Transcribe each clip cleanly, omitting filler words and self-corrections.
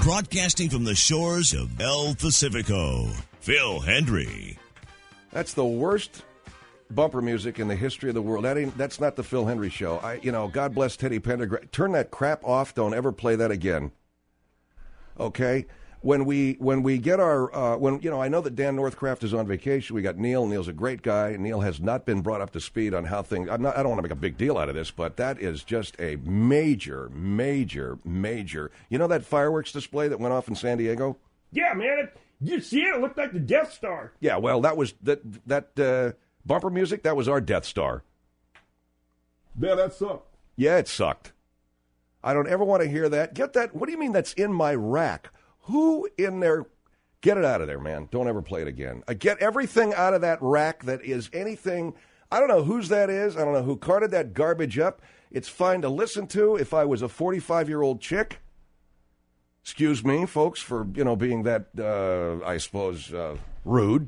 Broadcasting from the shores of El Pacifico, Phil Hendrie. That's the worst bumper music in the history of the world. That's not the Phil Hendrie Show. God bless Teddy Pendergrass. Turn that crap off. Don't ever play that again. Okay? When we get our I know that Dan Northcraft is on vacation. We got Neil. Neil's a great guy. Neil has not been brought up to speed on how things. I don't want to make a big deal out of this, but that is just a major. You know that fireworks display that went off in San Diego? Yeah, man. You see it? It looked like the Death Star. Yeah, well, that was that bumper music. That was our Death Star. Yeah, that sucked. Yeah, it sucked. I don't ever want to hear that. Get that. What do you mean that's in my rack? Who in there? Get it out of there, man. Don't ever play it again. Get everything out of that rack that is anything. I don't know whose that is. I don't know who carted that garbage up. It's fine to listen to if I was a 45-year-old chick. Excuse me, folks, for, being that, I suppose, rude.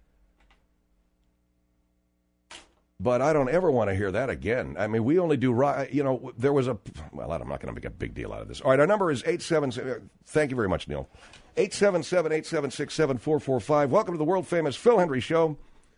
But I don't ever want to hear that again. I mean, we only do, there was I'm not going to make a big deal out of this. All right, our number is 877, thank you very much, Neil, 877-876-7445. Welcome to the world-famous Phil Hendrie Show.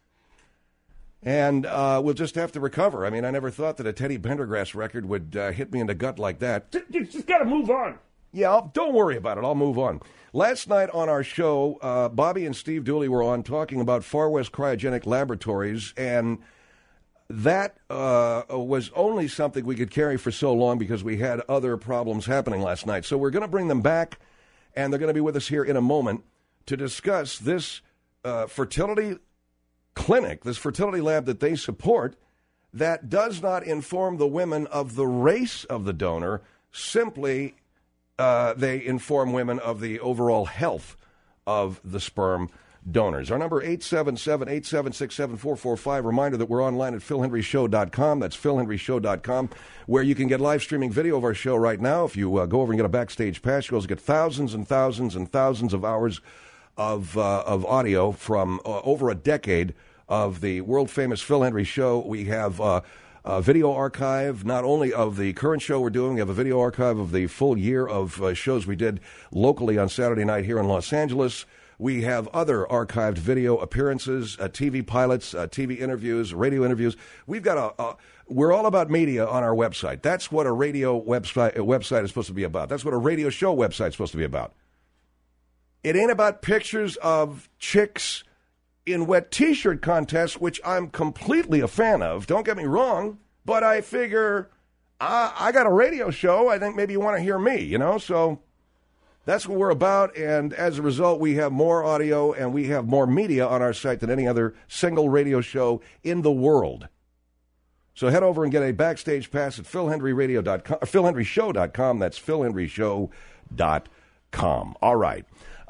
And we'll just have to recover. I mean, I never thought that a Teddy Pendergrass record would hit me in the gut like that. Just got to move on. Yeah, don't worry about it. I'll move on. Last night on our show, Bobby and Steve Dooley were on talking about Far West Cryogenic Laboratories, and that was only something we could carry for so long because we had other problems happening last night. So we're going to bring them back, and they're going to be with us here in a moment to discuss this fertility clinic, this fertility lab that they support that does not inform the women of the race of the donor. Simply, they inform women of the overall health of the sperm donors. Our number 877-876-7445. Reminder that we're online at philhendrieshow.com. That's philhendrieshow.com, where you can get live streaming video of our show right now. If you go over and get a backstage pass, you'll get thousands and thousands and thousands of hours of audio from over a decade of the world-famous Phil Hendrie Show. We have a video archive, not only of the current show we're doing, we have a video archive of the full year of shows we did locally on Saturday night here in Los Angeles. We have other archived video appearances, TV pilots, TV interviews, radio interviews. We've got we're all about media on our website. That's what a radio website is supposed to be about. That's what a radio show website is supposed to be about. It ain't about pictures of chicks in wet T-shirt contests, which I'm completely a fan of. Don't get me wrong, but I figure I got a radio show. I think maybe you want to hear me, so that's what we're about, and as a result, we have more audio and we have more media on our site than any other single radio show in the world. So head over and get a backstage pass at philhendrieshow.com, philhendrieshow.com. That's philhendrieshow.com. All right.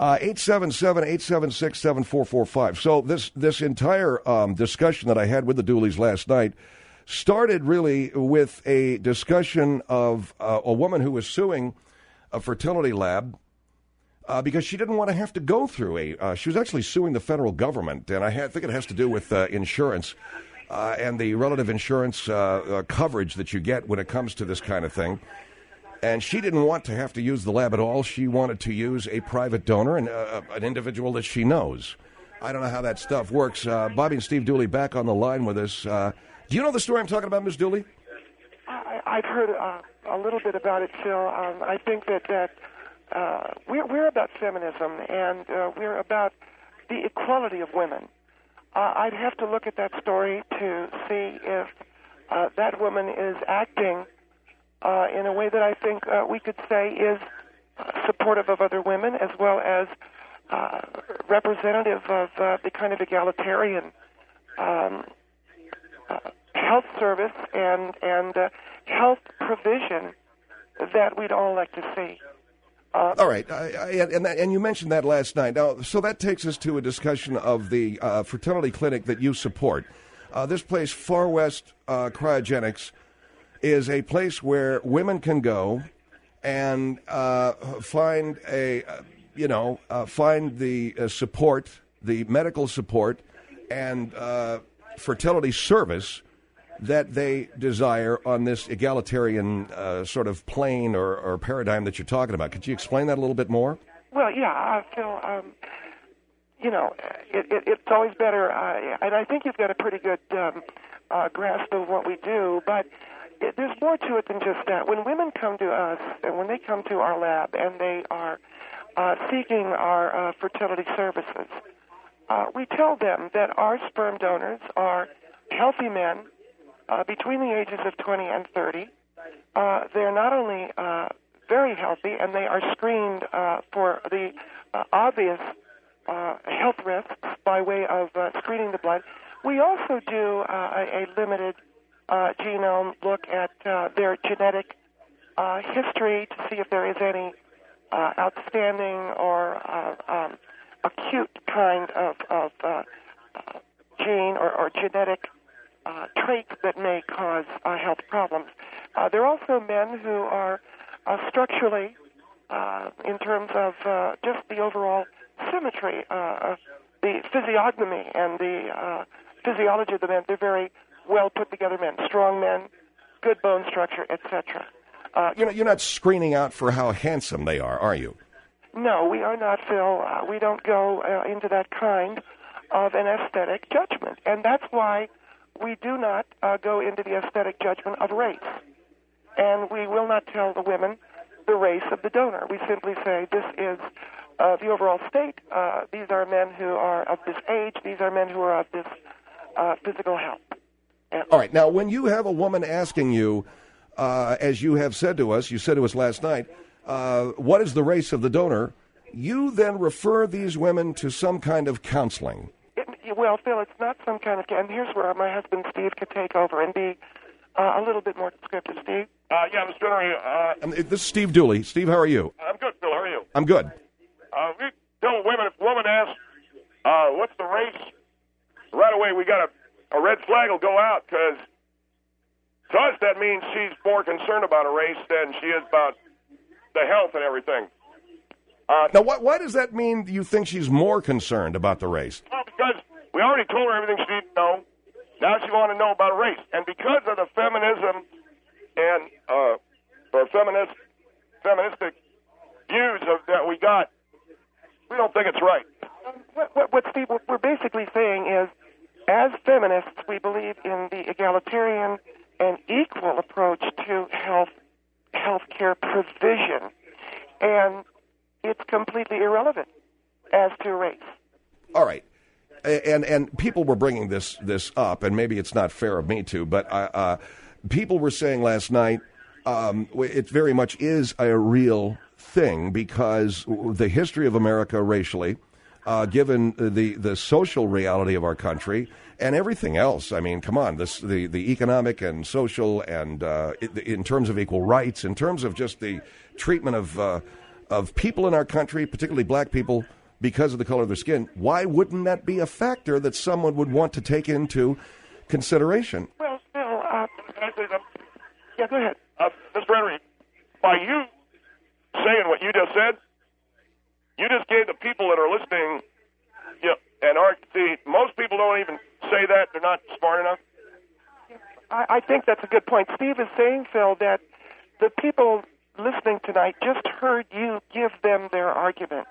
877-876-7445. So this entire discussion that I had with the Dooleys last night started really with a discussion of a woman who was suing a fertility lab because she didn't want to have to go through she was actually suing the federal government, and I think it has to do with insurance and the relative insurance coverage that you get when it comes to this kind of thing. And she didn't want to have to use the lab at all. She wanted to use a private donor and an individual that she knows. I don't know how that stuff works. Bobby and Steve Dooley back on the line with us. Do you know the story I'm talking about, Ms. Dooley? I've heard a little bit about it, Phil. I think that we're about feminism, and we're about the equality of women. I'd have to look at that story to see if that woman is acting in a way that I think we could say is supportive of other women, as well as representative of the kind of egalitarian health service and health provision that we'd all like to see. All right, and you mentioned that last night. Now, so that takes us to a discussion of the fertility clinic that you support. This place, Far West Cryogenics, is a place where women can go and find the support, the medical support, and fertility service that they desire on this egalitarian sort of plane or paradigm that you're talking about. Could you explain that a little bit more? Well, yeah, Phil, it's always better, and I think you've got a pretty good grasp of what we do, but there's more to it than just that. When women come to us, and when they come to our lab, and they are seeking our fertility services, we tell them that our sperm donors are healthy men between the ages of 20 and 30. They're not only very healthy, and they are screened for the obvious health risks by way of screening the blood. We also do a limited genome look at their genetic history to see if there is any outstanding or acute kind of gene or genetic trait that may cause health problems. There are also men who are structurally, in terms of just the overall symmetry, the physiognomy and the physiology of the men, they're very well put together men, strong men, good bone structure, etc. You're not screening out for how handsome they are you? No, we are not, Phil. We don't go into that kind of an aesthetic judgment, and that's why we do not go into the aesthetic judgment of race. And we will not tell the women the race of the donor. We simply say this is the overall state. These are men who are of this age. These are men who are of this physical health. And all right. Now, when you have a woman asking you, as you have said to us, you said to us last night, what is the race of the donor, you then refer these women to some kind of counseling. Well, Phil, it's not some kind of... And here's where my husband, Steve, could take over and be a little bit more descriptive. Steve? Yeah, Mr. Henry. This is Steve Dooley. Steve, how are you? I'm good, Phil. How are you? I'm good. We tell women, if a woman asks, what's the race, right away we got a red flag will go out, because to us that means she's more concerned about a race than she is about the health and everything. Now, why does that mean you think she's more concerned about the race? Well, because we already told her everything she needed to know. Now she wants to know about a race. And because of the feminism and or feministic views that we got, we don't think it's right. What Steve, what we're basically saying is, as feminists, we believe in the egalitarian and equal approach to health care provision. And it's completely irrelevant as to race. All right. And people were bringing this up, and maybe it's not fair of me to, but people were saying last night it very much is a real thing, because the history of America racially, given the social reality of our country and everything else. I mean, come on, the economic and social and in terms of equal rights, in terms of just the treatment of people in our country, particularly black people, because of the color of their skin. Why wouldn't that be a factor that someone would want to take into consideration? Well, Phil, Can I say something? yeah, go ahead. Mr. Henry, by you saying what you just said, you just gave the people that are listening, see, most people don't even say that. They're not smart enough. I think that's a good point. Steve is saying, Phil, that the people listening tonight just heard you give them their argument.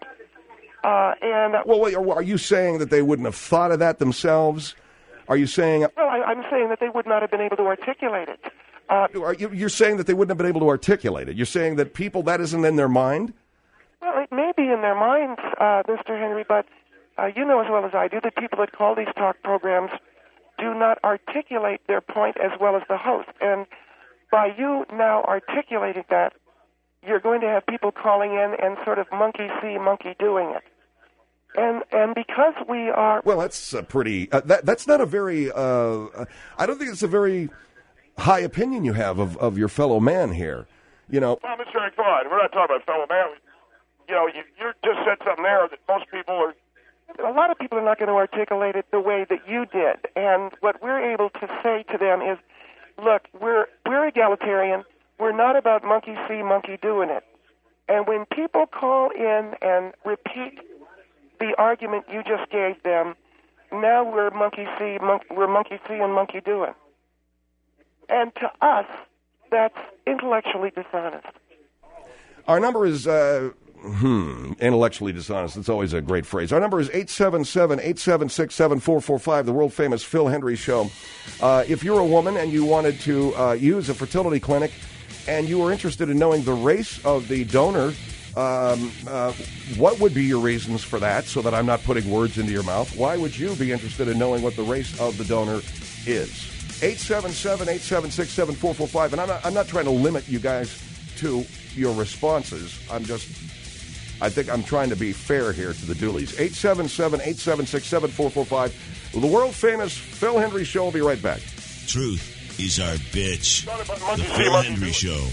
Well, are you saying that they wouldn't have thought of that themselves? Are you saying... Well, I'm saying that they would not have been able to articulate it. You're saying that they wouldn't have been able to articulate it. You're saying that people, that isn't in their mind? Well, it may be in their minds, Mr. Henry, but you know as well as I do that people that call these talk programs do not articulate their point as well as the host. And by you now articulating that, you're going to have people calling in and sort of monkey see, monkey doing it. And because we are... Well, that's pretty... that's not a very... I don't think it's a very high opinion you have of your fellow man here. Well, Mr. Henry, come on. We're not talking about fellow man. You just said something there that most people are... A lot of people are not going to articulate it the way that you did. And what we're able to say to them is, look, we're egalitarian. We're not about monkey see, monkey doing it. And when people call in and repeat the argument you just gave them, now we're monkey see and monkey doing. And to us, that's intellectually dishonest. Our number is intellectually dishonest. It's always a great phrase. Our number is 877-876-7445, the world-famous Phil Hendrie Show. If you're a woman and you wanted to use a fertility clinic and you were interested in knowing the race of the donor, what would be your reasons for that, so that I'm not putting words into your mouth? Why would you be interested in knowing what the race of the donor is? 877-876-7445. And I'm not trying to limit you guys to your responses. I think I'm trying to be fair here to the Dooleys. 877-876-7445. The world-famous Phil Hendrie Show will be right back. Truth is our bitch. The See, Phil monkey Hendrie do. Show.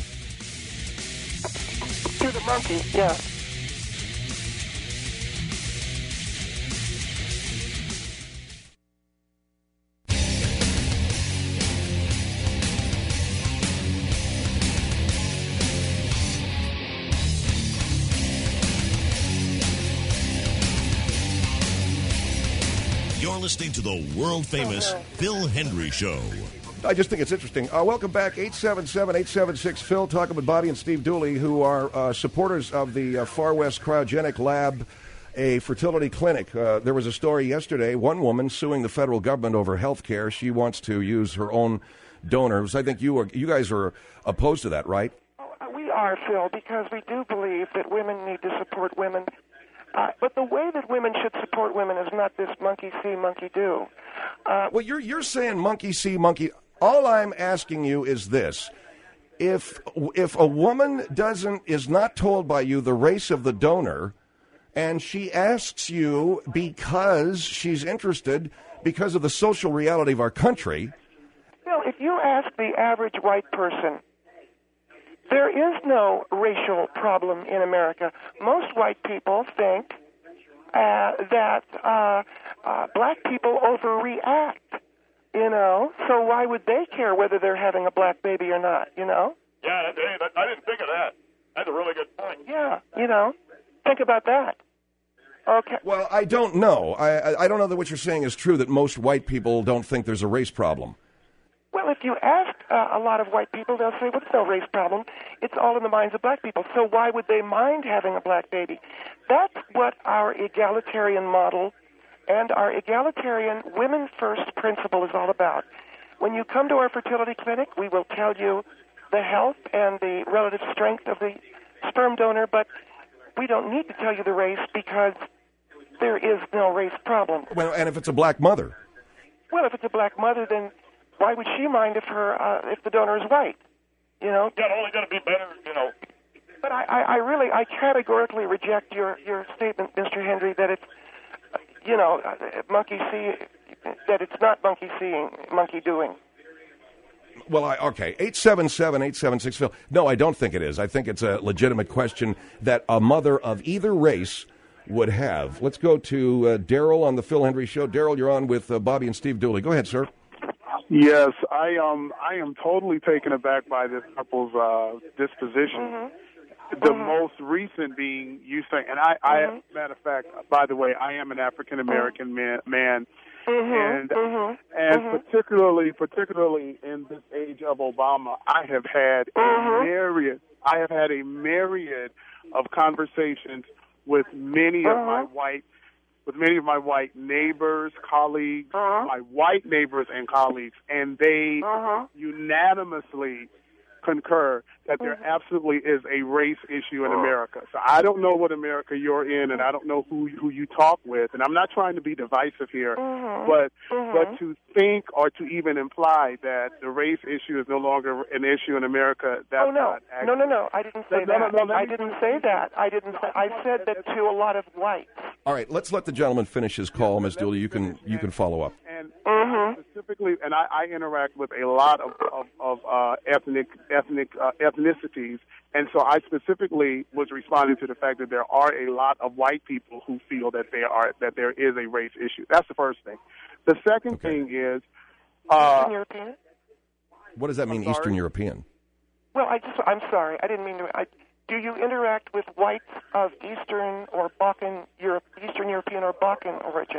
To the monkey, yeah. You're listening to the world-famous Phil Hendrie Show. I just think it's interesting. Welcome back, 877-876-PHIL, talking with Bobby and Steve Dooley, who are supporters of the Far West Cryogenic Lab, a fertility clinic. There was a story yesterday, one woman suing the federal government over health care. She wants to use her own donors. I think you guys are opposed to that, right? We are, Phil, because we do believe that women need to support women. But the way that women should support women is not this monkey see, monkey do. Well, you're saying monkey see, monkey. All I'm asking you is this: if a woman is not told by you the race of the donor, and she asks you because she's interested because of the social reality of our country. Phil, if you ask the average white person, there is no racial problem in America. Most white people think that black people overreact, so why would they care whether they're having a black baby or not, Yeah, I didn't think of that. That's a really good point. Yeah, think about that. Okay. Well, I don't know. I don't know that what you're saying is true, that most white people don't think there's a race problem. Well, if you ask a lot of white people, they'll say, well, it's no race problem. It's all in the minds of black people. So why would they mind having a black baby? That's what our egalitarian model and our egalitarian women first principle is all about. When you come to our fertility clinic, we will tell you the health and the relative strength of the sperm donor, but we don't need to tell you the race because there is no race problem. Well, and if it's a black mother? Well, if it's a black mother, then why would she mind if the donor is white? Yeah, it's only going to be better, But I categorically reject your statement, Mr. Hendrie, that it's, monkey see, that it's not monkey seeing, monkey doing. Well, okay, 877-876-PHIL. No, I don't think it is. I think it's a legitimate question that a mother of either race would have. Let's go to Daryl on the Phil Hendrie Show. Daryl, you're on with Bobby and Steve Dooley. Go ahead, sir. Yes, I am totally taken aback by this couple's disposition. Mm-hmm. The most recent being you saying, and I matter of fact, by the way, I am an African American man, and particularly in this age of Obama, I have had a myriad of conversations with many of my white neighbors, colleagues, my white neighbors and colleagues, and they unanimously concur that there absolutely is a race issue in America. So I don't know what America you're in, and I don't know who you talk with, and I'm not trying to be divisive here, but to think or to even imply that the race issue is no longer an issue in America, that's not accurate. No, I didn't say that. I didn't say that. I said that to a lot of whites. All right, let's let the gentleman finish his call, Ms. Dooley. You can follow up. And specifically, and I interact with a lot of ethnicities, and so I specifically was responding to the fact that there are a lot of white people who feel that there is a race issue. That's the first thing. The second thing is Eastern European. What does that mean, Eastern European? Well, I'm sorry, I didn't mean to. Do you interact with whites of Eastern European or Balkan origin?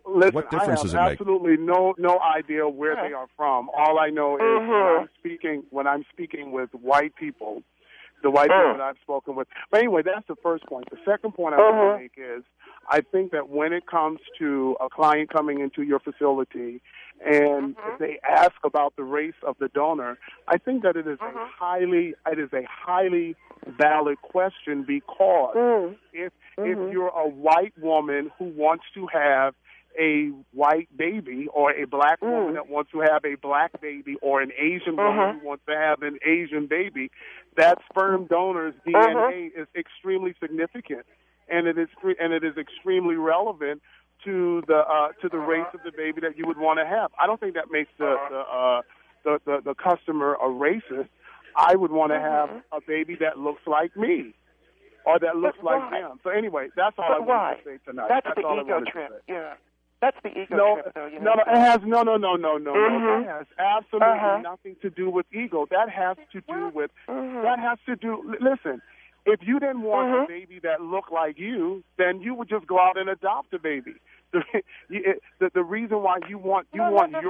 Listen, What difference does it I have make? absolutely no idea where they are from. All I know is when I'm speaking with white people, the white people that I've spoken with. But anyway, that's the first point. The second point I want to make is I think that when it comes to a client coming into your facility and they ask about the race of the donor, I think that it is a highly valid question, because if you're a white woman who wants to have a white baby, or a black woman that wants to have a black baby, or an Asian woman who wants to have an Asian baby, that sperm donor's DNA is extremely significant, and it is extremely relevant to the race of the baby that you would want to have. I don't think that makes the customer a racist. I would want to have a baby that looks like me, or that looks like them. So anyway, that's all I want to say tonight. That's the all ego trip. Yeah. That's the ego trip, though. You know? It has no. That has absolutely nothing to do with ego. That has to do with. Listen, if you didn't want a baby that looked like you, then you would just go out and adopt a baby. The reason why you want your.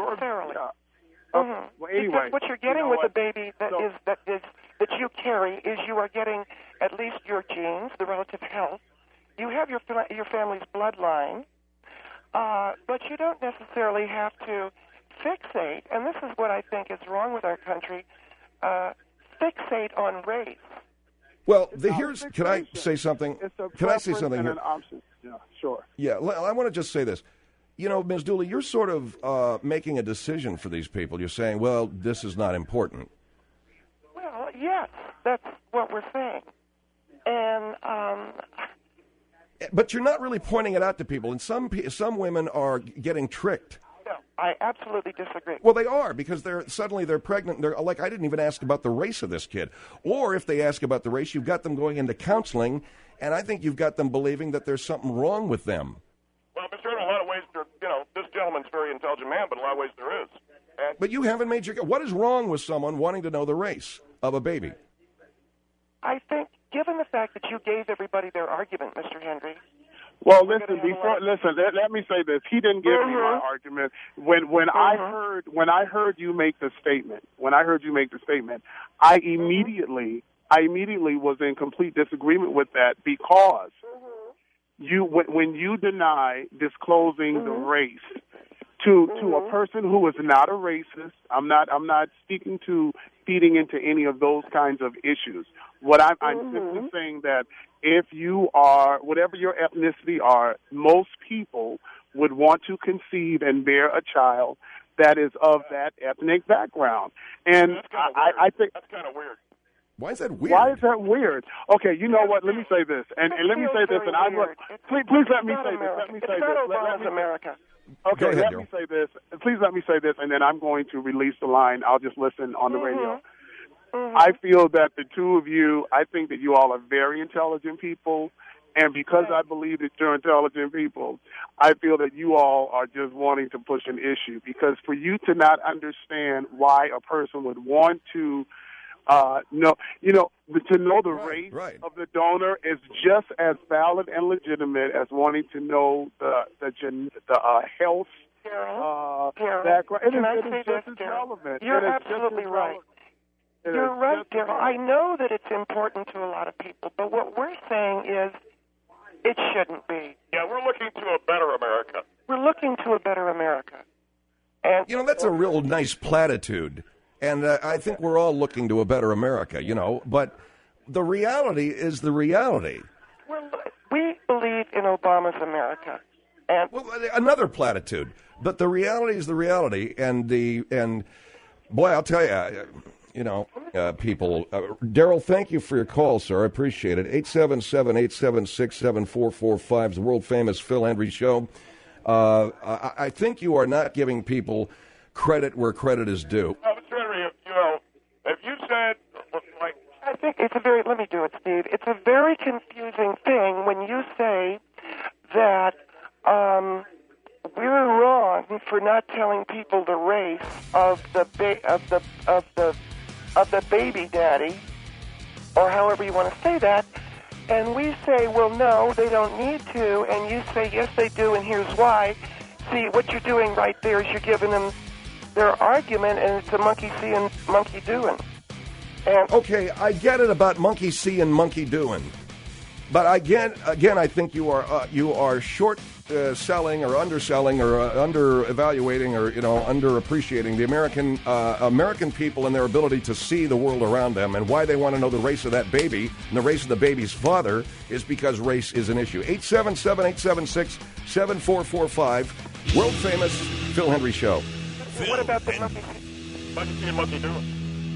Well, anyway, because what you're getting with a baby that you carry is you are getting at least your genes, the relative health. You have your family's bloodline. But you don't necessarily have to fixate, and this is what I think is wrong with our country, fixate on race. Well, can I say something? Can I say something here? An option. Yeah, sure. Yeah, I want to just say this. You know, Ms. Dooley, you're sort of making a decision for these people. You're saying, well, this is not important. Well, yes, that's what we're saying. And but you're not really pointing it out to people, and some women are getting tricked. No, I absolutely disagree. Well, they are, because they're pregnant. They're like, I didn't even ask about the race of this kid. Or if they ask about the race, you've got them going into counseling, and I think you've got them believing that there's something wrong with them. Well, Mr. In a lot of ways, this gentleman's a very intelligent man, but in a lot of ways there is. But you haven't made your... What is wrong with someone wanting to know the race of a baby? I think, given the fact that you gave everybody their argument, Mr. Henry... Well, listen. Let me say this. He didn't give me my argument. When I heard you make the statement, I immediately was in complete disagreement with that, because when you deny disclosing the race to a person who is not a racist, I'm not speaking to feeding into any of those kinds of issues. What I'm simply saying that if you are, whatever your ethnicity are, most people would want to conceive and bear a child that is of that ethnic background. And I think that's kind of weird. Why is that weird? Why is that weird? Okay, you know what? Let me say this, and let me say this, and I'm please let me say this. Let me say this. Let me America. Okay, let me say this. Please let me say this, and then I'm going to release the line. I'll just listen on the radio. I feel that the two of you, I think that you all are very intelligent people, and because I believe that you're intelligent people, I feel that you all are just wanting to push an issue, because for you to not understand why a person would want to to know the race of the donor is just as valid and legitimate as wanting to know the health background. It is just as relevant. You're absolutely right. You're right, Daryl. I know that it's important to a lot of people, but what we're saying is it shouldn't be. Yeah, we're looking to a better America. We're looking to a better America. And that's a real nice platitude. And I think we're all looking to a better America, but the reality is the reality. We believe in Obama's America. And another platitude. But the reality is the reality. And boy, I'll tell you, people. Daryl, thank you for your call, sir. I appreciate it. 877-876-7445 is the world-famous Phil Hendrie Show. I think you are not giving people credit where credit is due. If you said, I think it's let me do it, Steve. It's a very confusing thing when you say that we're wrong for not telling people the race of the baby daddy, or however you want to say that, and we say, well, no, they don't need to, and you say, yes, they do, and here's why. See, what you're doing right there is you're giving them their argument, and it's a monkey seeing, monkey doing. And okay, I get it about monkey see and monkey doing, but again, I think you are short selling or underselling or under evaluating or underappreciating the American people and their ability to see the world around them, and why they want to know the race of that baby, and the race of the baby's father is because race is an issue. 877-876-7445, world famous Phil Hendrie Show. what about the monkey? Monkey see and monkey doing.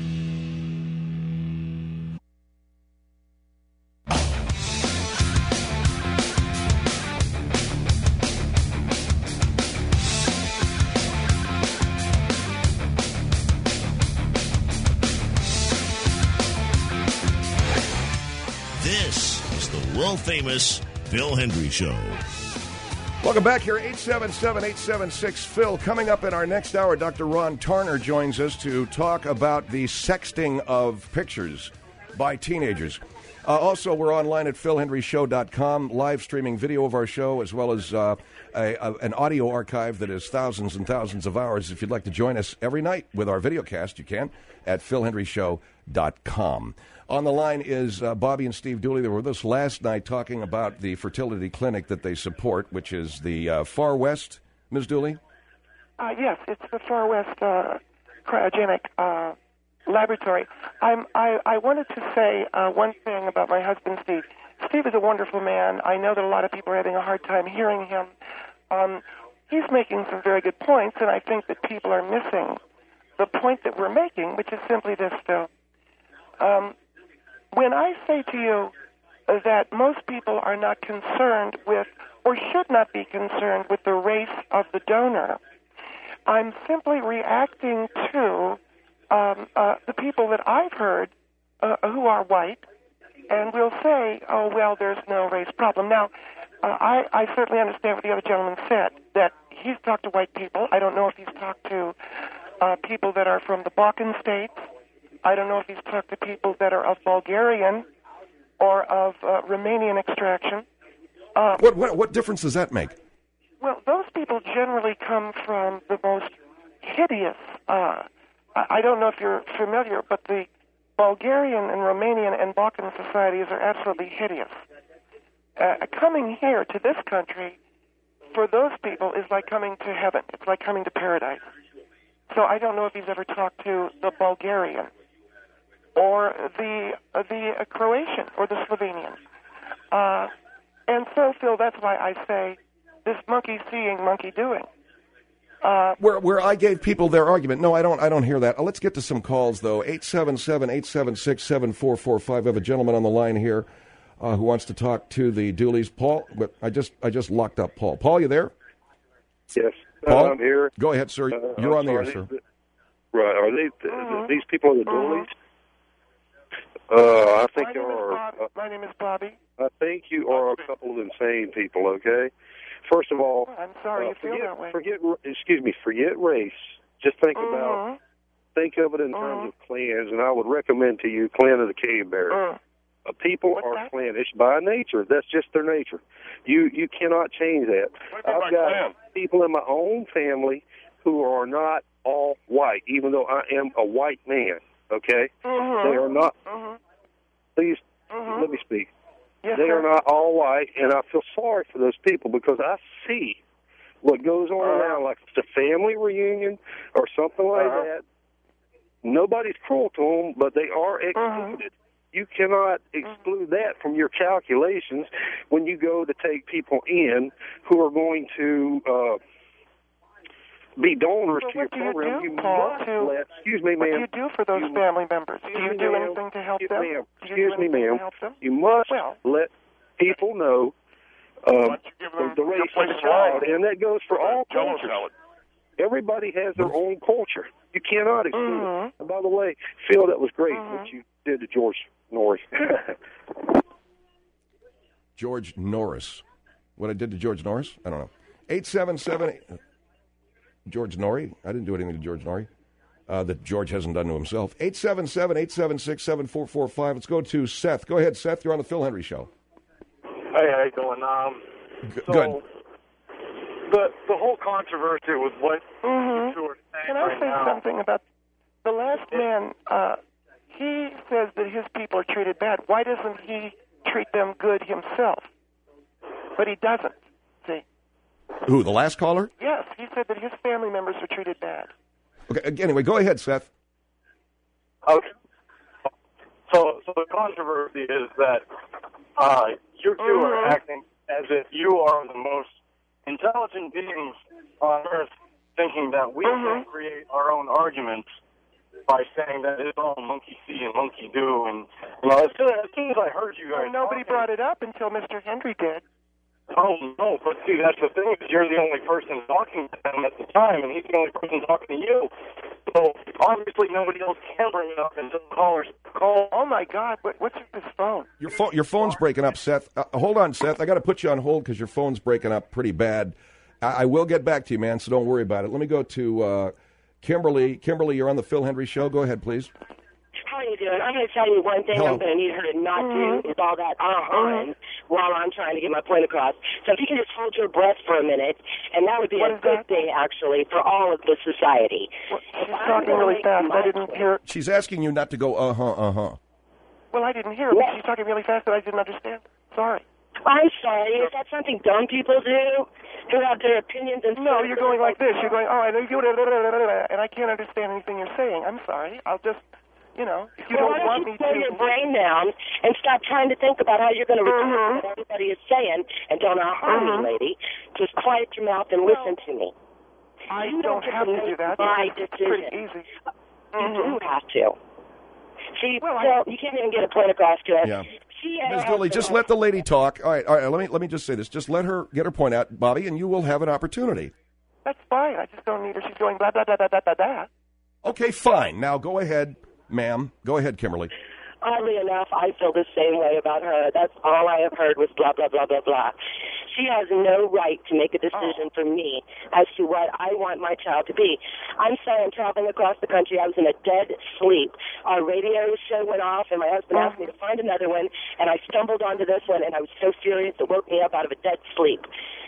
This is the world-famous Phil Hendrie Show. Welcome back here, 877-876-PHIL. Coming up in our next hour, Dr. Ron Tarner joins us to talk about the sexting of pictures by teenagers. Also, we're online at philhendrieshow.com, live streaming video of our show, as well as an audio archive that is thousands and thousands of hours. If you'd like to join us every night with our videocast, you can at philhendrieshow.com. On the line is Bobby and Steve Dooley. They were with us last night talking about the fertility clinic that they support, which is the Far West, Ms. Dooley? Yes, it's the Far West Cryogenic Laboratory. I wanted to say one thing about my husband, Steve. Steve is a wonderful man. I know that a lot of people are having a hard time hearing him. He's making some very good points, and I think that people are missing the point that we're making, which is simply this, Phil. When I say to you that most people are not concerned with, or should not be concerned with, the race of the donor, I'm simply reacting to the people that I've heard who are white and will say, oh, well, there's no race problem. Now, I certainly understand what the other gentleman said, that he's talked to white people. I don't know if he's talked to people that are from the Balkan states. I don't know if he's talked to people that are of Bulgarian or of Romanian extraction. What difference does that make? Well, those people generally come from the most hideous, I don't know if you're familiar, but the Bulgarian and Romanian and Balkan societies are absolutely hideous. Coming here to this country, for those people, is like coming to heaven. It's like coming to paradise. So I don't know if he's ever talked to the Bulgarian or the Croatian or the Slovenian. And so, Phil, that's why I say this monkey seeing, monkey doing. Where I gave people their argument. No, I don't hear that. Let's get to some calls, though. 877-876-7445. I have a gentleman on the line here who wants to talk to the Dooleys. Paul, but I just locked up Paul. Paul, you there? Yes. Paul, I'm here. Go ahead, sir. You're on the air, sir. Right. Are these people the Dooleys? I think you are. My name is Bobby. I think you are a couple of insane people. Okay. First of all, I'm sorry you feel that way. Forget race. Just think of it in terms of clans, and I would recommend to you Clan of the Cave Bear. People are clannish by nature. That's just their nature. You cannot change that. I've got people in my own family who are not all white, even though I am a white man. Okay, they are not. Please let me speak. Yes, they are not all white, and I feel sorry for those people because I see what goes on around, like it's a family reunion or something like that. Nobody's cruel to them, but they are excluded. You cannot exclude that from your calculations when you go to take people in who are going to be donors to your program. Excuse me, ma'am. What do you do for those family members? Do you do anything to help them? Excuse me, ma'am. You must let people know the race of the child, and that goes for all cultures. Everybody has their own culture. You cannot exclude it. And by the way, Phil, that was great what you did to George Norris. George Norris. What I did to George Norris? I don't know. 877... George Norrie? I didn't do anything to George Norrie that George hasn't done to himself. 877-876-7445. Let's go to Seth. Go ahead, Seth. You're on the Phil Hendrie Show. Hey, how you doing? Good. the whole controversy with what you two are saying Can I right say now. something about the last man? He says that his people are treated bad. Why doesn't he treat them good himself? But he doesn't. See? Who, the last caller? Yes, he said that his family members are treated bad. Okay, anyway, go ahead, Seth. Okay. So the controversy is that you two are acting as if you are the most intelligent beings on Earth, thinking that we can create our own arguments by saying that it's all monkey see and monkey do. And as soon as I heard you guys, nobody brought it up until Mr. Henry did. Oh, no, but see, that's the thing, is you're the only person talking to him at the time, and he's the only person talking to you. So, obviously, nobody else can bring it up until the callers call. Oh, my God, what's with this phone? Your phone's breaking up, Seth. Hold on, Seth. I got to put you on hold because your phone's breaking up pretty bad. I will get back to you, man, so don't worry about it. Let me go to Kimberly. Kimberly, you're on the Phil Hendry Show. Go ahead, please. How are you doing? I'm going to tell you one thing Hello. I'm going to need her to not do is all that while I'm trying to get my point across. So if you can just hold your breath for a minute, and that would be a good thing, actually, for all of the society. She's talking really fast. I didn't hear. She's asking you not to go, Well, I didn't hear her, but she's talking really fast that I didn't understand. Sorry. I'm sorry. Is that something dumb people do? Who have their opinions and No, you're going like this. You're going, and I can't understand anything you're saying. I'm sorry. I'll just, if you don't want me to. Slow your brain down and stop trying to think about how you're going to repeat what everybody is saying, and don't harm me, lady. Just quiet your mouth and listen to me. I don't have to do that. My It's decision. pretty easy. You do have to. See, you can't even get a point across to us. Yeah. Ms. Dooley, just let the lady talk. All right. Let me just say this. Just let her get her point out, Bobby, and you will have an opportunity. That's fine. I just don't need her. She's going blah, blah, blah, blah, blah, blah, blah. Okay, fine. Now go ahead, ma'am. Go ahead, Kimberly. Oddly enough, I feel the same way about her. That's all I have heard was blah, blah, blah, blah, blah. She has no right to make a decision for me as to what I want my child to be. I'm sorry, I'm traveling across the country. I was in a dead sleep. Our radio show went off, and my husband asked me to find another one, and I stumbled onto this one, and I was so furious it woke me up out of a dead sleep.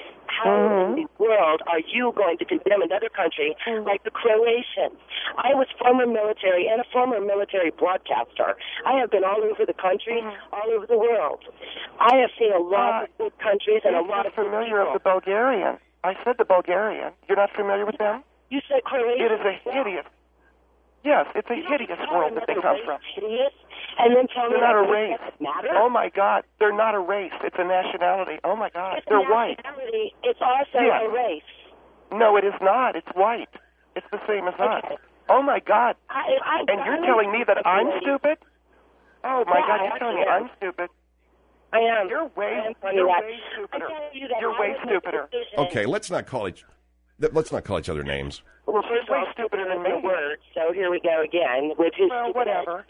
How in the world are you going to condemn another country like the Croatians? I was former military and a former military broadcaster. I have been all over the country, all over the world. I have seen a lot of good countries and a lot of familiar of the Bulgarian. I said the Bulgarian. You're not familiar with them? You said Croatian. It is a hideous. Yes, it's a hideous world that they come from. Hideous? And then tell me they're not a race. Matter? Oh my God, they're not a race. It's a nationality. Oh my God, they're white. It's also a race. No, it is not. It's white. It's the same as us. Oh my God. And you're telling me that I'm stupid? Oh my God, you're telling me I'm stupid? I am. You're way stupider. You're way stupider. Okay, let's not call each other names. Well, first of all, stupider than the word. So here we go again with his. Well, whatever.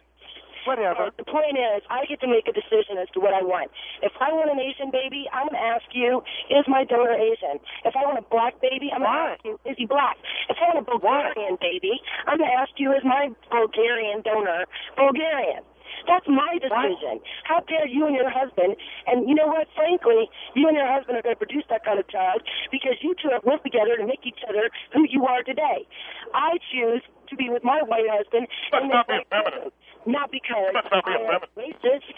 The point is, I get to make a decision as to what I want. If I want an Asian baby, I'm going to ask you, is my donor Asian? If I want a black baby, I'm going to ask you, is he black? If I want a Bulgarian baby, I'm going to ask you, is my Bulgarian donor Bulgarian? That's my decision. How dare you and your husband, and you know what, frankly, you and your husband are going to produce that kind of child because you two have lived together to make each other who you are today. I choose to be with my white husband. You must not be a feminist. Not because you must not be a feminist. Racist.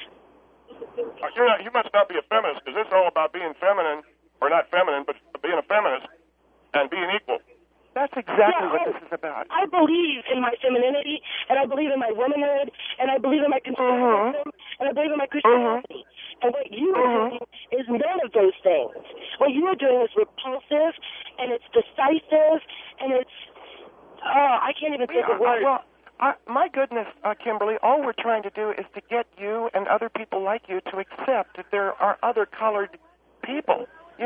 You must not be a feminist because this is all about being feminine, or not feminine, but being a feminist and being equal. That's exactly what this is about. I believe in my femininity, and I believe in my womanhood, and I believe in my conservatism, and I believe in my Christianity. And what you are doing is none of those things. What you are doing is repulsive, and it's decisive, and it's, I can't even think of words. Well, my goodness, Kimberly, all we're trying to do is to get you and other people like you to accept that there are other colored people,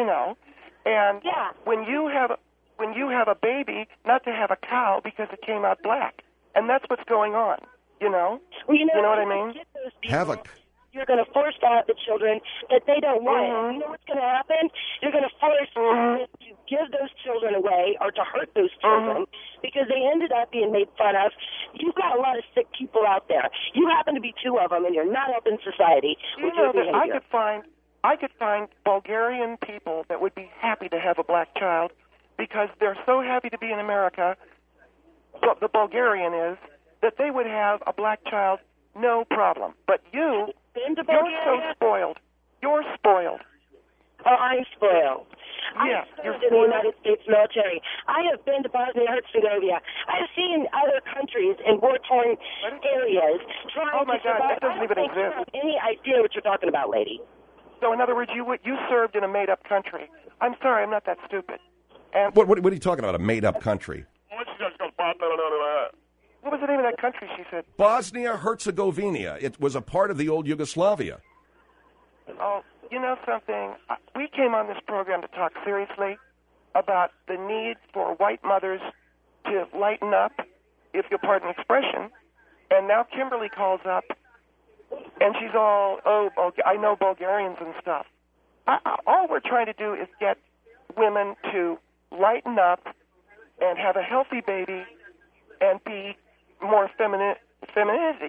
and when you have a baby, not to have a cow because it came out black, and that's what's going on, Well, you know what I mean? You're going to force out the children that they don't want. You know what's going to happen? You're going to force them to give those children away or to hurt those children because they ended up being made fun of. You've got a lot of sick people out there. You happen to be two of them, and you're not helping society with your behavior. I could find Bulgarian people that would be happy to have a black child because they're so happy to be in America, but the Bulgarian is, that they would have a black child, no problem. But you're so spoiled. You're spoiled. Oh, I'm spoiled. Yeah, I served in the United States military. I have been to Bosnia-Herzegovina. I have seen other countries in war-torn areas trying oh my to God, survive. that doesn't even I don't think exist. you have any idea what you're talking about, lady. So, in other words, you served in a made-up country. I'm sorry, I'm not that stupid. And What are you talking about, a made-up country? what was the name of that country, she said? Bosnia-Herzegovina. It was a part of the old Yugoslavia. Oh, you know something? We came on this program to talk seriously about the need for white mothers to lighten up, if you'll pardon the expression. And now Kimberly calls up, and she's all, I know Bulgarians and stuff. All we're trying to do is get women to lighten up and have a healthy baby and be more femininity.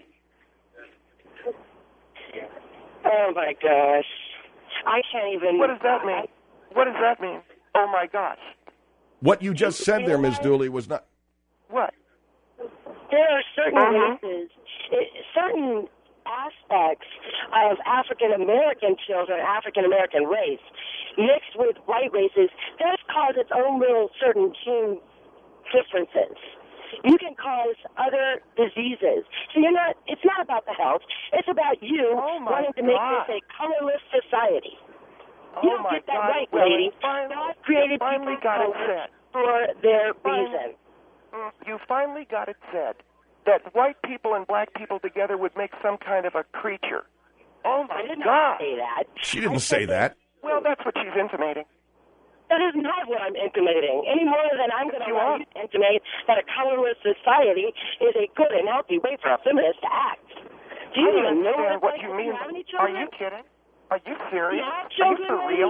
Oh, my gosh. I can't even... What does that mean? What does that mean? Oh, my gosh. What you just said there, Ms. Dooley, was not... What? There are certain races, certain aspects of African-American children, African-American race, mixed with white races, does cause its own little certain gene differences. You can cause other diseases. So it's not about the health. It's about you wanting to make this a colorless society. You don't get that right, lady. God created people for their reason. You finally got it said that white people and black people together would make some kind of a creature. Oh, my God. I did not say that. She didn't say that. Well, that's what she's intimating. That is not what I'm intimating, any more than I'm going to intimate that a colorless society is a good and healthy way for a feminist to act. Do you even know what you mean? Are you kidding? Are you serious? Yeah, Are you for real?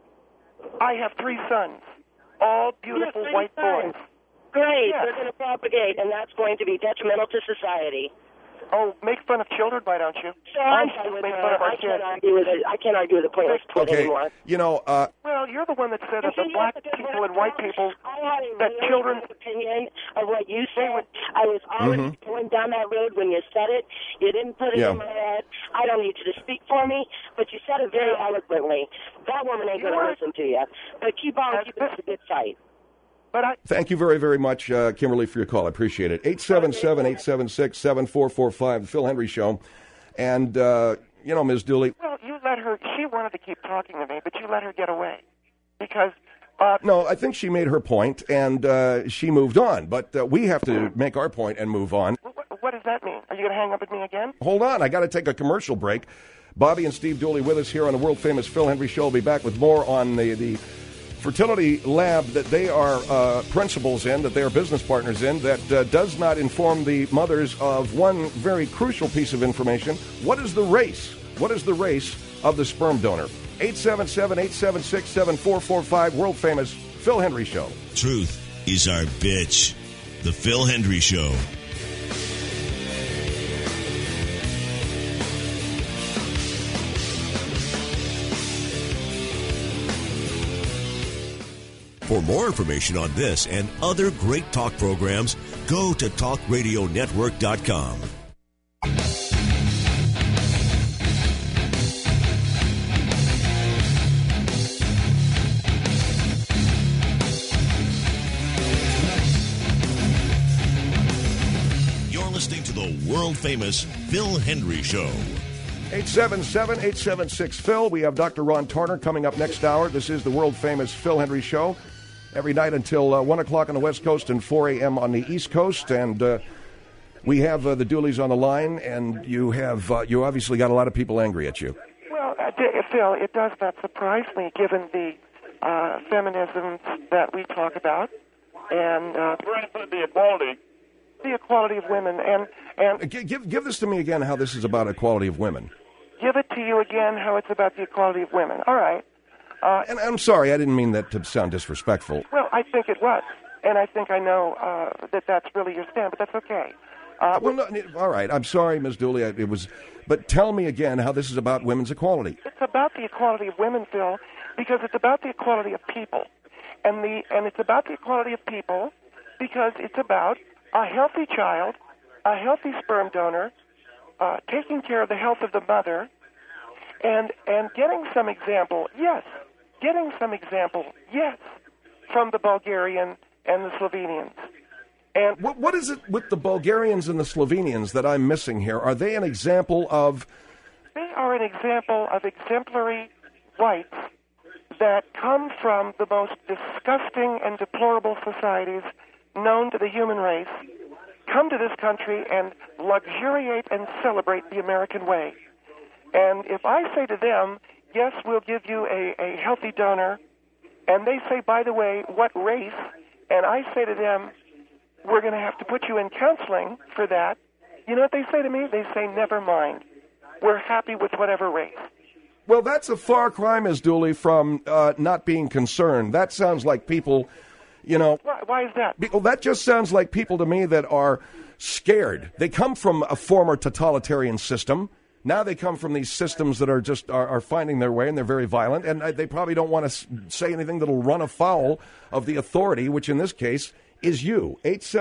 I have 3 sons, all beautiful white boys. Great, yes. They're going to propagate, and that's going to be detrimental to society. Oh, make fun of children, why don't you? So I'm done with her. I can't argue with it. I can't argue with the pointless point anymore. You know, well, you're the one that said that the black people and white people, that children... opinion of what you said. I was already going down that road when you said it. You didn't put it in my head. I don't need you to speak for me, but you said it very eloquently. That woman ain't going to listen to you. But keep on keeping up the good fight. Thank you very, very much, Kimberly, for your call. I appreciate it. 877-876-7445, The Phil Hendrie Show. And, Ms. Dooley. Well, you let her, she wanted to keep talking to me, but you let her get away. Because... no, I think she made her point, and she moved on. But we have to make our point and move on. What does that mean? Are you going to hang up at me again? Hold on. I got to take a commercial break. Bobby and Steve Dooley with us here on the world-famous Phil Hendrie Show. We'll be back with more on the fertility lab that they are principals in, that they are business partners in, that does not inform the mothers of one very crucial piece of information. What is the race? What is the race of the sperm donor? 877-876-7445, world-famous Phil Hendrie Show. Truth is our bitch. The Phil Hendrie Show. For more information on this and other great talk programs, go to talkradionetwork.com. You're listening to the world-famous Phil Hendrie Show. 877-876-PHIL. We have Dr. Ron Tarner coming up next hour. This is the world-famous Phil Hendrie Show. Every night until 1 o'clock on the West Coast and 4 a.m. on the East Coast. And we have the Dooleys on the line, and you obviously got a lot of people angry at you. Well, Phil, it does not surprise me, given the feminism that we talk about. And the equality. The equality of women. And give this to me again, how this is about equality of women. Give it to you again, how it's about the equality of women. All right. And I'm sorry, I didn't mean that to sound disrespectful. Well, I think it was. And I think I know that that's really your stand, but that's okay. Well, no, all right. I'm sorry, Ms. Dooley. It was, but tell me again how this is about women's equality. It's about the equality of women, Phil, because it's about the equality of people, and it's about the equality of people because it's about a healthy child, a healthy sperm donor, taking care of the health of the mother, and getting some example, yes, from the Bulgarian and the Slovenians. And what is it with the Bulgarians and the Slovenians that I'm missing here? Are they an example of... They are an example of exemplary whites that come from the most disgusting and deplorable societies known to the human race, come to this country and luxuriate and celebrate the American way. And if I say to them, yes, we'll give you a healthy donor, and they say, by the way, what race? And I say to them, we're going to have to put you in counseling for that. You know what they say to me? They say, never mind. We're happy with whatever race. Well, that's a far cry, Ms. Dooley, from not being concerned. That sounds like people, you know... Why is that? Well, that just sounds like people to me that are scared. They come from a former totalitarian system. Now they come from these systems that are just are finding their way, and they're very violent, and they probably don't want to say anything that'll run afoul of the authority, which in this case is you.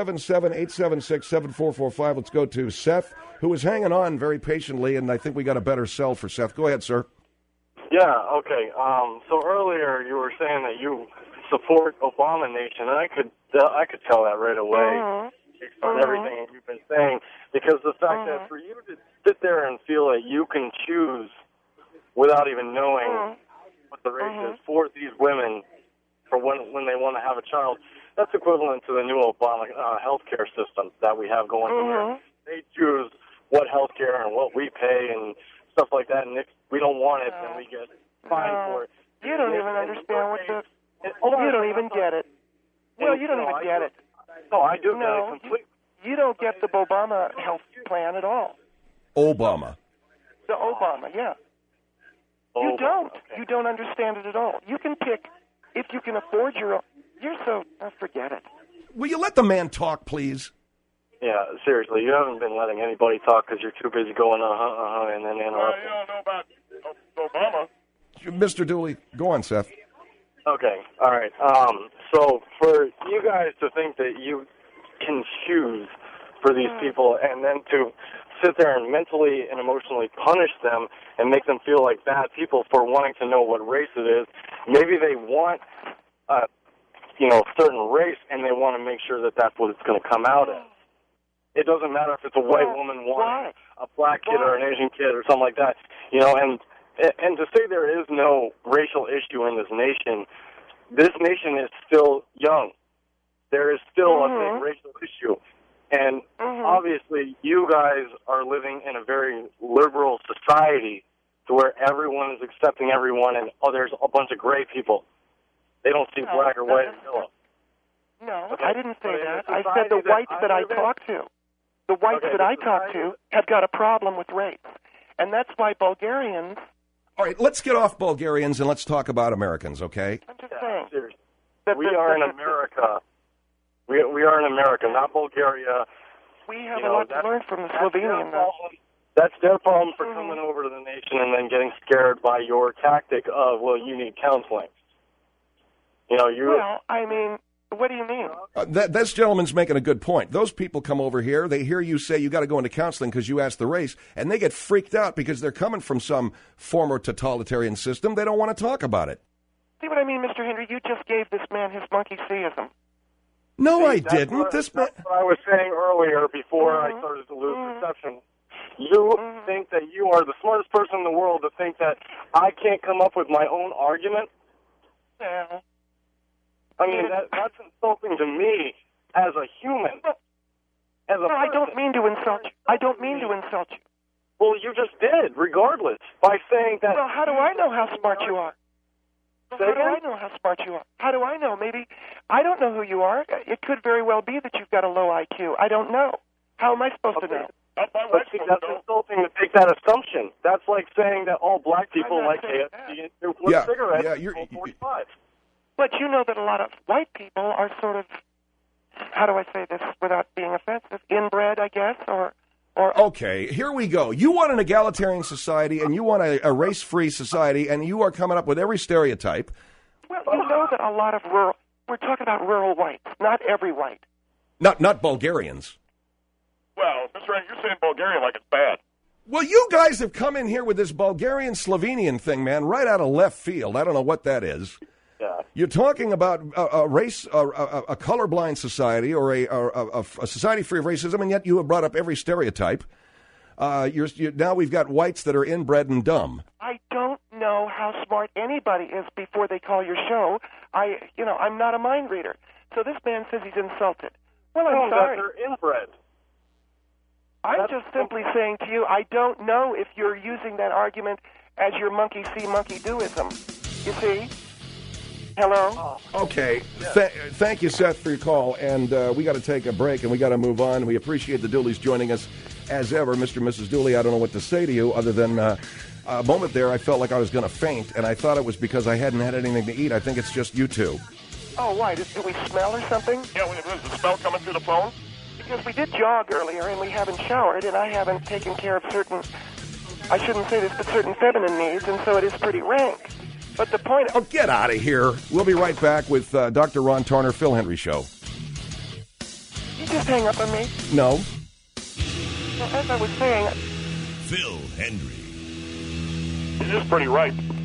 877-876-7445. Let's go to Seth, who is hanging on very patiently, and I think we got a better sell for Seth. Go ahead, sir. Yeah, okay. So earlier you were saying that you support Obama Nation, and I could tell that right away based on everything you've been saying, because the fact that for you to sit there and feel that you can choose without even knowing what the race is for these women for when they want to have a child, that's equivalent to the new Obama health care system that we have going here. They choose what health care and what we pay and stuff like that, and if we don't want it, then we get fined for it. You don't even understand what the... You don't even get it. Well, you don't even get it. No, I do get it completely. You don't get the Obama health plan at all. Obama. The Obama, yeah. You don't. Okay. You don't understand it at all. You can pick if you can afford your own. You're so... forget it. Will you let the man talk, please? Yeah, seriously, you haven't been letting anybody talk because you're too busy going and then interrupting. You don't know about Obama. Mr. Dooley, go on, Seth. Okay, all right. So for you guys to think that you can choose for these people and then to sit there and mentally and emotionally punish them and make them feel like bad people for wanting to know what race it is, maybe they want a certain race and they want to make sure that that's what it's going to come out as. It doesn't matter if it's a white woman wanting a black kid or an Asian kid or something like that, and to say there is no racial issue in this nation is still young. There is still a big racial issue. And obviously you guys are living in a very liberal society to where everyone is accepting everyone and there's a bunch of gray people. They don't see black or white or yellow. No, okay. I didn't say that. I said the whites that I talk to. The whites that I talk to have got a problem with race. And that's why Bulgarians... All right, let's get off Bulgarians and let's talk about Americans, okay? I'm just saying. Seriously. We are in America. We are in America, not Bulgaria. We have a lot to learn from the Slovenian, though. That's their problem for coming over to the nation and then getting scared by your tactic of, you need counseling. Well, I mean... What do you mean? This gentleman's making a good point. Those people come over here, they hear you say you got to go into counseling because you asked the race, and they get freaked out because they're coming from some former totalitarian system. They don't want to talk about it. See what I mean, Mr. Henry? You just gave this man his monkey see-ism. No, I didn't. That's what I was saying earlier before I started to lose perception. You think that you are the smartest person in the world to think that I can't come up with my own argument? Yeah. I mean, that's insulting to me as a human. I don't mean to insult you. I don't mean to insult you. Well, you just did, regardless, by saying that... Well, how do I know how smart you are? How do I know how smart you are? How do I know? Maybe I don't know who you are. It could very well be that you've got a low IQ. I don't know. How am I supposed to know? But see, that's insulting to make that assumption. That's like saying that all black people like KFC and cigarettes. Yeah, 45. But you know that a lot of white people are sort of how do I say this without being offensive? Inbred, I guess, or Okay, here we go. You want an egalitarian society, and you want a race-free society, and you are coming up with every stereotype. Well, you know that a lot of we're talking about rural whites, not every white. Not Bulgarians. Well, Mr. Ray, you're saying Bulgarian like it's bad. Well, you guys have come in here with this Bulgarian Slovenian thing, man, right out of left field. I don't know what that is. Yeah. You're talking about a race, a colorblind society, or a society free of racism, and yet you have brought up every stereotype. Now we've got whites that are inbred and dumb. I don't know how smart anybody is before they call your show. I'm not a mind reader. So this man says he's insulted. Well, I'm sorry. That they're inbred. I'm just simply saying to you, I don't know if you're using that argument as your monkey see, monkey doism. You see? Hello? Okay. Thank you, Seth, for your call. And we got to take a break, and we got to move on. We appreciate the Dooleys joining us as ever. Mr. and Mrs. Dooley, I don't know what to say to you other than a moment there I felt like I was going to faint, and I thought it was because I hadn't had anything to eat. I think it's just you two. Oh, why? Did we smell or something? Yeah, was the smell coming through the phone? Because we did jog earlier, and we haven't showered, and I haven't taken care of certain, I shouldn't say this, but certain feminine needs, and so it is pretty rank. But the point... Oh, get out of here. We'll be right back with Dr. Ron Tarner, Phil Hendrie Show. You just hang up on me? No. Well, as I was saying... Phil Hendrie. It is pretty ripe.